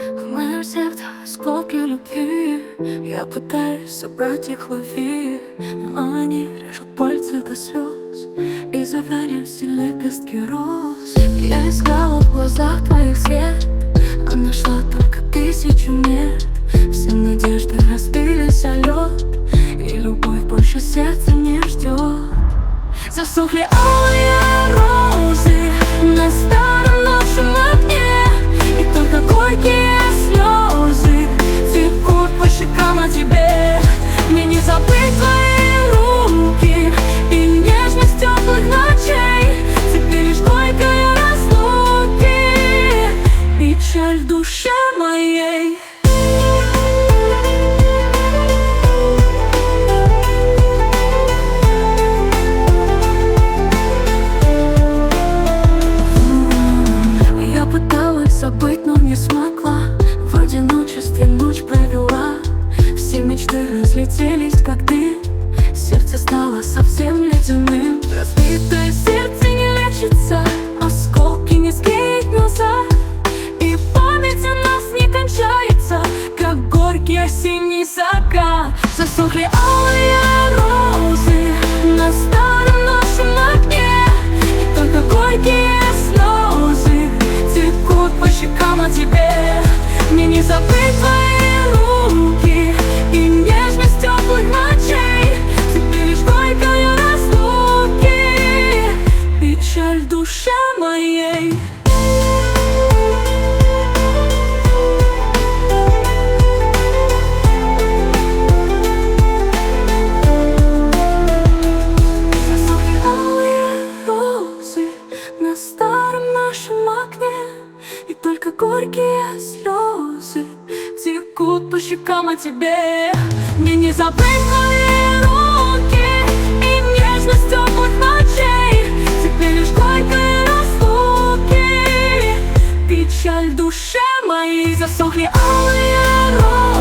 В моем сердце осколки любви. Я пытаюсь собрать их в любви, но они режут пальцы до слез и завянет все лепестки роз. Я искала в глазах твоих свет, а нашла только тысячу нет. Все надежды разбились о лед, и любовь больше сердца не ждет. Засохли алые розы на старом нашем окне, и только горькие слезы текут по щекам о тебе. Мне не забыть твои руки и нежность теплых ночей. Теперь лишь горькая разлуки, печаль в душе моей. Забыть, но не смогла. В одиночестве ночь провела. Все мечты разлетелись, как дым. Сердце стало совсем ледяным. Разбитое сердце не лечится, осколки не склеить назад. И память о нас не кончается, как горький осенний закат. Засохли алые розы на старом нашем окне, и только горькие слезы текут по щекам о тебе. Мне не забыть твои руки и нежность теплых ночей. Теперь лишь горькая разлуки, печаль в душе моей. Засохли алые розы на старом нашем окне, и только горькие слезы текут по щекам о тебе. Мне не забыть твои руки и нежность теплых ночей. Теперь лишь горькие разлуки, печаль в душе моей. Засохли алые розы